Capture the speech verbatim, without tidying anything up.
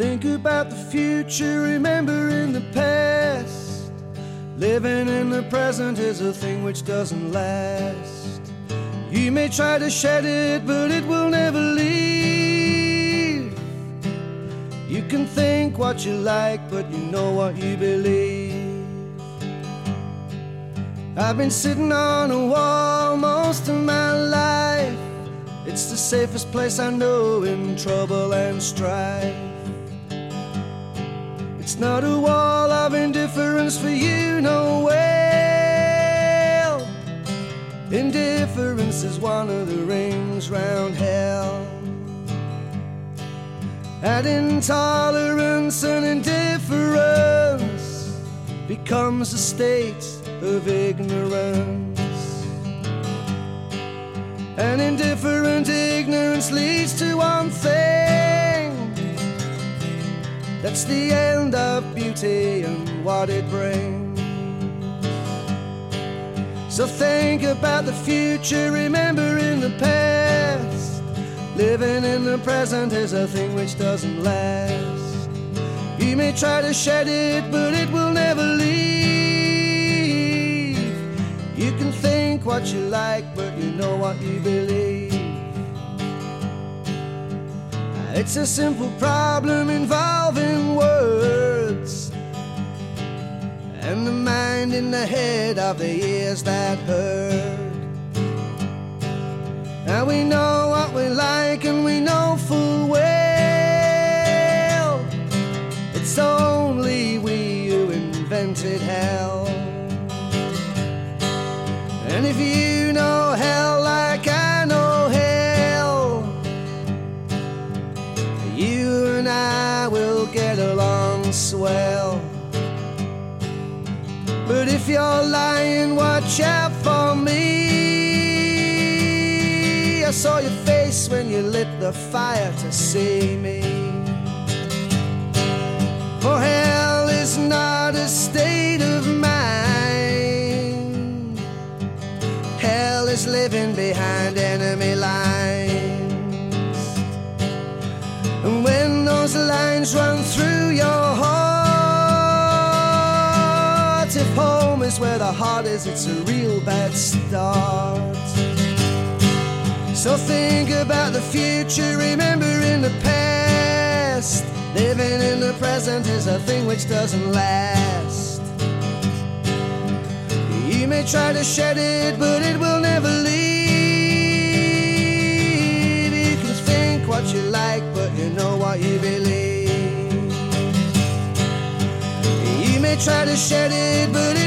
Think about the future, remembering the past. Living in the present is a thing which doesn't last. You may try to shed it, but it will never leave. You can think what you like, but you know what you believe. I've been sitting on a wall most of my life. It's the safest place I know in trouble and strife. It's not a wall of indifference for you, no well. Indifference is one of the rings round hell. And intolerance and indifference becomes a state of ignorance. And indifferent ignorance leads to one thing. That's the end of beauty and what it brings. So think about the future, remembering the past. Living in the present is a thing which doesn't last. You may try to shed it, but it will never leave. You can think what you like, but you know what you believe. It's a simple problem involving words, and the mind in the head of the ears that heard. Now we know what we like and we know full well it's only we who invented hell. And if you know hell like I know hell, you and I will get along swell. But if you're lying, watch out for me. I saw your face when you lit the fire to see me. For hell is not a state of mind. Hell is living behind enemy lines. And when those lines run through your heart, if home is where the heart is, it's a real bad start. So think about the future, remembering the past. Living in the present is a thing which doesn't last. You may try to shed it, but it will never leave. You can think what you like, but you know what you believe. You may try to shed it, but